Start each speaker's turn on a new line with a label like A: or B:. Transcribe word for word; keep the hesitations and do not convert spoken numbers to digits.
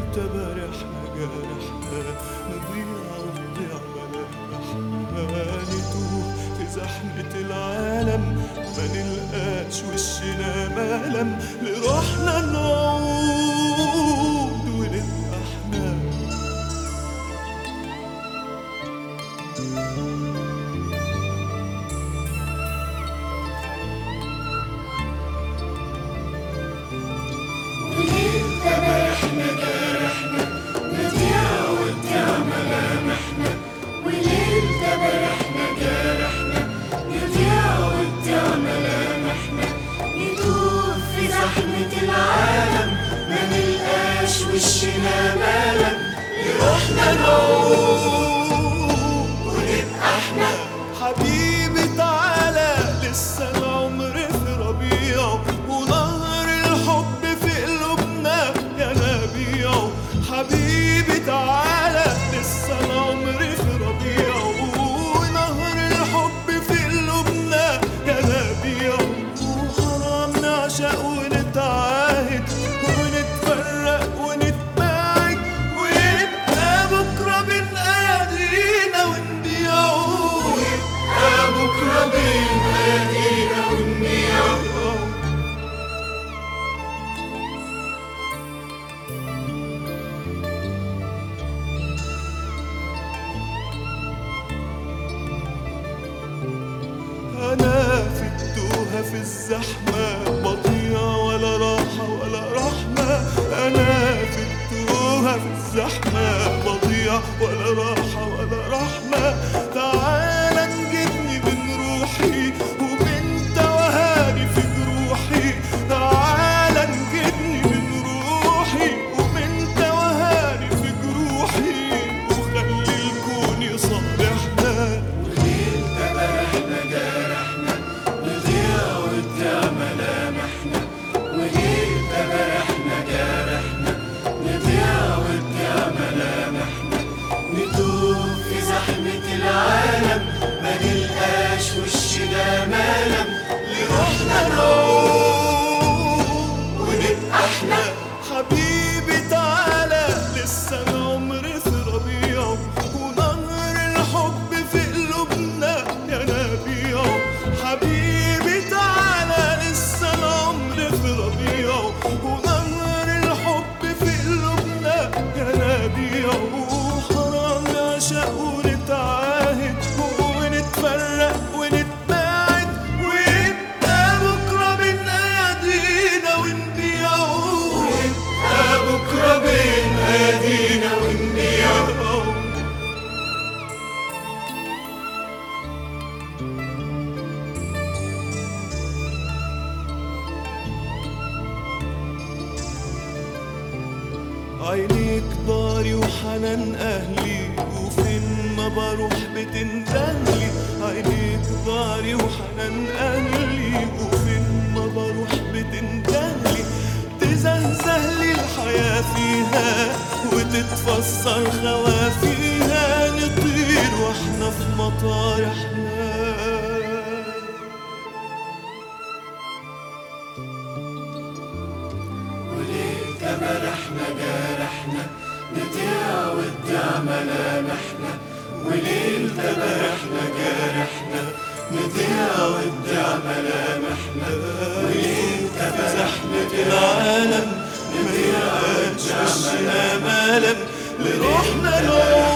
A: وللتبر احنا جارحنا نضيع ونضيع ملامحنا نتوه في زحمة العالم ما نلقاش وشنا ملم لروحنا نعود ونبقى احنا.
B: وللتبر احنا جارحنا نضيع ونضيع ملامحنا وللتبر احنا جارحنا نضيع ونضيع ملامحنا نتوه في زحمة العالم ما نلقاش وشنا ملم لروحنا نعود ونبقى احنا.
A: حبيبي تعالى لسه العمر في ربيعه ونهر الحب في قلوبنا يا نبيعه. حبيبي تعالى لسه العمر في ربيعه ونهر الحب في قلوبنا يا نبيعه. وحرام نعشق ونتعاهد ونتفرق ونتباعد ويبقى بكره بين ايادينا ونبيعه.
B: ويبقى بكرة بين ايدينا ونبيعه.
A: أنا في التوهة في الزحمة بضيع ولا راحة ولا رحمة. أنا في التوهة في الزحمة بضيع ولا راحة ولا رحمة. تعالى نجدني من روحي ومن توهاني في جروحي. تعالى نجدني من روحي ومن توهاني في جروحي وخلي الكون يصالحنا.
B: وللتبر احنا جارحنا نضيع ونضيع ملامحنا وللتبر احنا جارحنا نضيع ونضيع ملامحنا نتوه في زحمة العالم ما نلقاش وشنا ملم لروحنا نعود ونبقى احنا.
A: حبيبي تعالى لسه العمر في ربيعه ونهر الحب في قلوبنا يا نبيعه. حبيبي تعالى لسه العمر في ربيعه ونهر الحب في قلوبنا يا نبيعه. وحرام نعشق ونتعاهد ونتفرق ونتباعد ويبقى بكره بين ايادينا ونبيعه.
B: ويبقى بكرة بين ايدينا ونبيعه.
A: عينيك داري وحنان أهلي وفين ما بروح بتندهلي. عينيك داري وحنان أهلي وفين ما بروح بتندهلي. تزهزهلي الحياة فيها وتتفسر خوافيها. نطير واحنا في مطارحنا.
B: وللتبر احنا جارحنا نضيع ونضيع ملامحنا وللتبر احنا جارحنا نضيع ونضيع ملامحنا وللتبر
A: زحمة العالم ما يلقاش وشنا ملم لروحنا نعود